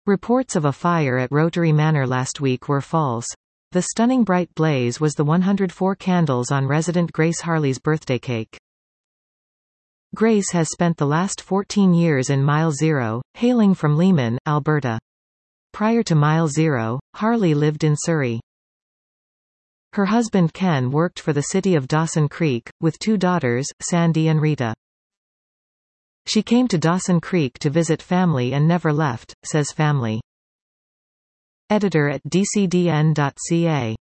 Reports of a fire at Rotary Manor last week were false. The stunning bright blaze was the 104 candles on resident Grace Harley's birthday cake. Grace has spent the last 14 years in Mile Zero, hailing from Lehman, Alberta. Prior to Mile Zero, Harley lived in Surrey. Her husband Ken worked for the city of Dawson Creek, with 2 daughters, Sandy and Rita. She came to Dawson Creek to visit family and never left, says family. Editor at dcdn.ca